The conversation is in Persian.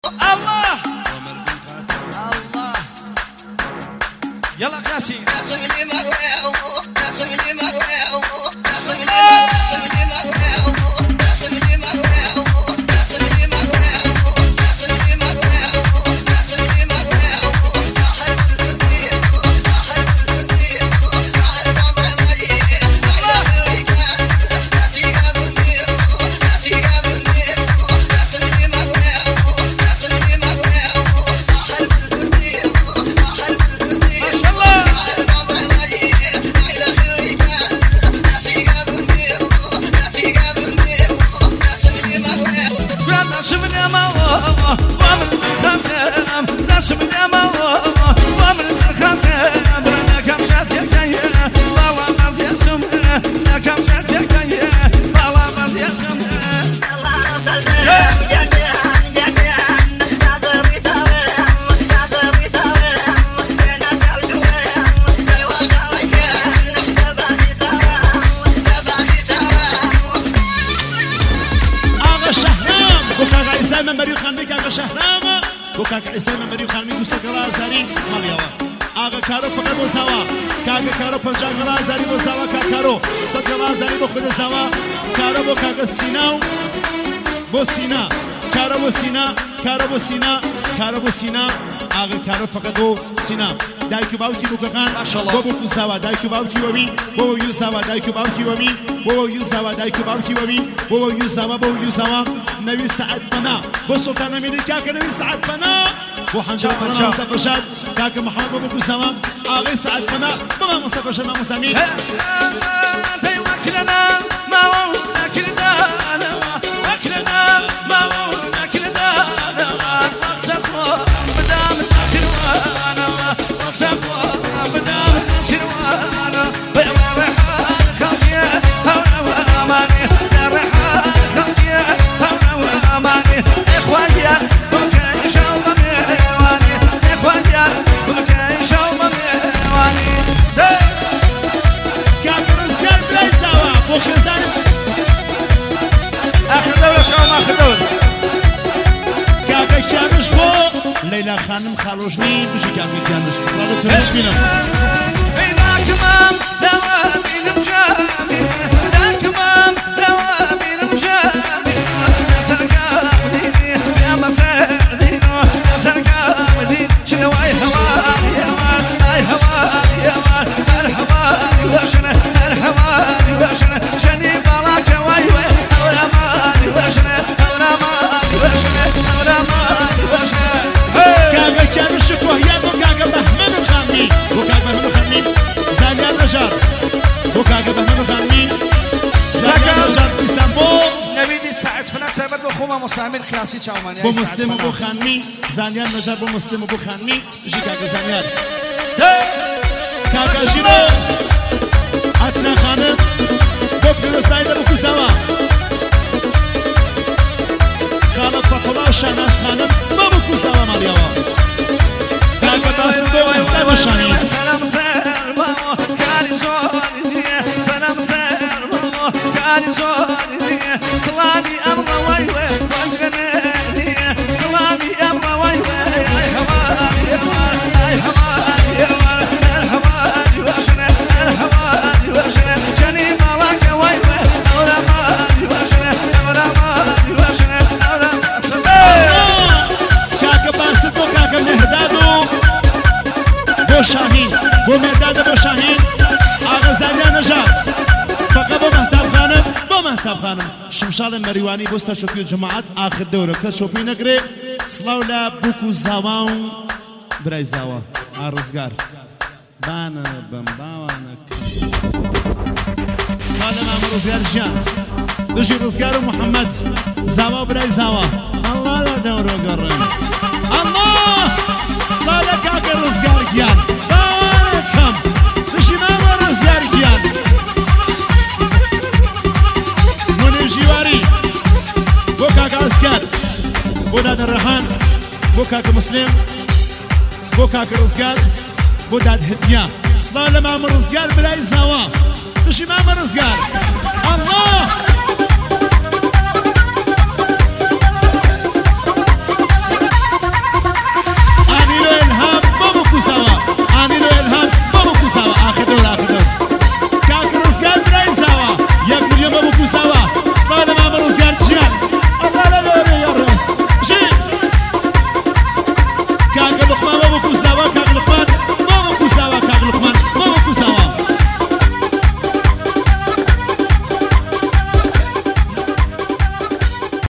الله الله يلا قاسي كاك عيسى من مريو خالمي وسكرا زاري ماليوا اغا كارو فقط وسوا كاك كارو بنجاغرا زاري وسوا كارو سكرا زاري بخد سوا كارو بو كاك سيناو بو سينا كارو بو سينا كارو بو سينا كارو بو سينا اغا كارو فقط سينا دايكو باوكي بوكان بو بو سوا دايكو باوكي وبي بو يو سوا دايكو باوكي وبي بو يو سوا دايكو باوكي وبي بو يو سوا بو يو سوا نبي سعد فنا بو سلطان امين كاك نبي سعد فنا بو حنجر فنا مصطفى شاد كاك محمد بو سوا اغي سعد فنا بابا مصطفى شاد مسامين في وكلنا ما وكلنا وكلنا ما وكلنا اقصفوا مدام سروانا اقصفوا مدام سروانا بالرحال خلقي هونا اماني الرحال خلقي هونا اماني اخواني بكاي شوم ميواني اخواني بكاي شوم ميواني كاك رزقار بلاي سوا بو خزان اخر دولة شوم اخر دولة كاك كانش بو ليلى خانم خالوجني بجي كاك كانش صلاة تنشمينا لا كمام دوامين مجامي لا كمام دوامين مجامي يا سرقام ديني يا مسار دينو يا سرقام دين شنو اي هواني يا مان اي هواني يا مان الهواني وشنا الهواني وشنا شني بلاك واي واي اولا ماني وشنا اولا ماني وشنا اولا ماني وشنا كاك كانش كوهيا بو كاك بهمن الخامي بو كاك بهمن الخامي زانيان نجار بو كاك بهمن الخامي زانيان نجار بيسامبو نبيدي سعد فنان سبب بخوما مسامين خلاصي تشاوماني بو مسلم بو خانمي زانيان نجار بو مسلم بو خانمي جي كاك زانيان كاك جيرو اتنا خانم بو بيرستايدا بو كوساوا خالد فقلا شاناس خانم بو كوساوا ماليوا كاك باسم بو احنا بشاني سلام سلام كاري زوني سلام سلام كاري زوني سلامي أمر واي واي وانغني سلامي أمر واي واي أي هواني يا مان أي هواني يا مان الهواني وشنا الهواني وشنا جني ملاك واي واي أولا ماني وشنا أولا ماني وشنا أولا كاك باسم بو كاك مهدادو بو شاهين بو مهداد بو شاهين آغا زانيان نجار فقط بو مهتاب خانم بو مهتاب خانم شمشال مريواني بوستا شوفيو جماعات آخر دورة كس شوفي نقري سلاو لا بوكو زاوان براي زاوا رزقار بانا بمباوانك سلاو لا مام رزقار جان بجي رزقار ومحمد زاوا براي زاوا الله لا دورو قرن الله سلاو لا كاك رزقار جان باركم بجي مام رزقار جان مني جواري بو كاك عسكر بو داد الرهان بو كاك مسلم بو كاك رزقار بو داد هدية سلام مام رزقار بلاي زوا بجي مام رزقار الله